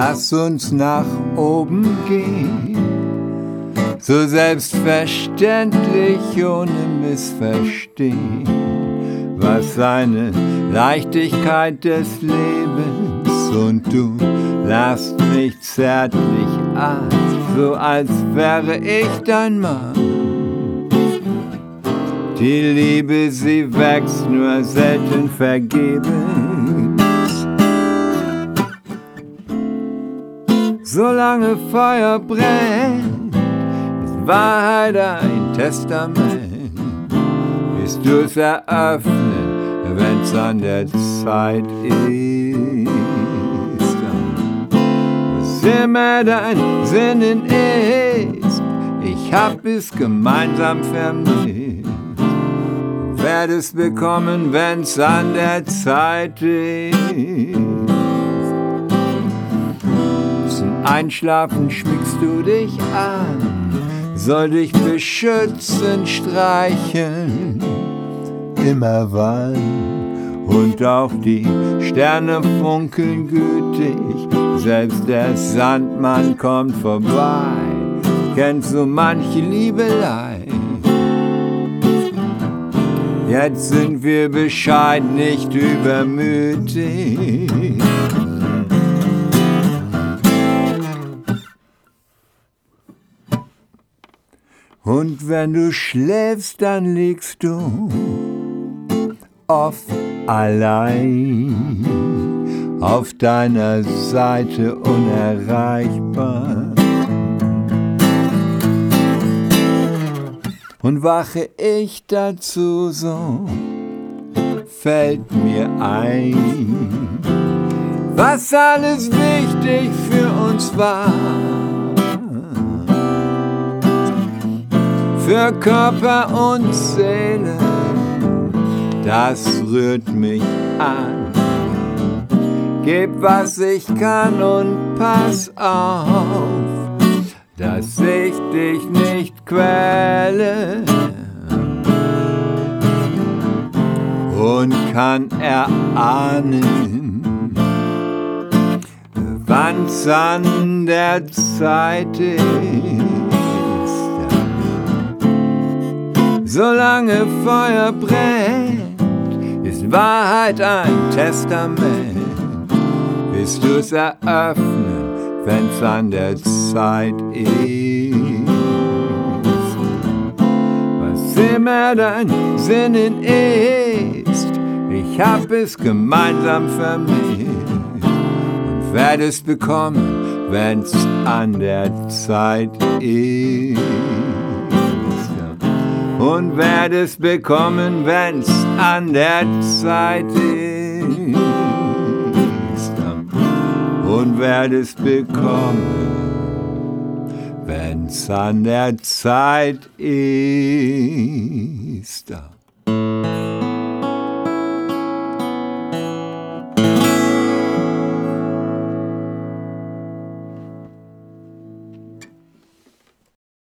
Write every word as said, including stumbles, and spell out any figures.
lass uns nach oben gehen, so selbstverständlich ohne Missverstehen, was eine Leichtigkeit des Lebens, und du lachst mich zärtlich an, so als wäre ich dein Mann. Die Liebe, sie wächst nur selten vergebens. Solange Feuer brennt, ist Wahrheit ein Testament. Wirst du's eröffnen, wenn's an der Zeit ist. Was immer dein Sinnen ist, ich hab es gemeinsam vermisst. Werd es bekommen, wenn's an der Zeit ist. Zum Einschlafen schmiegst du dich an, soll dich beschützen, streicheln, immer warm. Und auch die Sterne funkeln gütig, selbst der Sandmann kommt vorbei, kennt so manche Liebelei. Jetzt sind wir bescheiden, nicht übermütig. Und wenn du schläfst, dann liegst du oft allein auf deiner Seite unerreichbar. Und wache ich dazu, so fällt mir ein, was alles wichtig für uns war. Für Körper und Seele, das rührt mich an. Gib, was ich kann und pass auf, dass ich dich nicht quäle, und kann erahnen, wann's an der Zeit ist. Solange Feuer brennt, ist Wahrheit ein Testament. Willst du's eröffnen, wenn's an der Zeit ist? Was immer dein Sinnen ist, ich hab es gemeinsam vermisst und werd es bekommen, wenn's an der Zeit ist. Und werd es bekommen, wenn's an der Zeit ist. Und werd es bekommen, wenn's an der Zeit ist.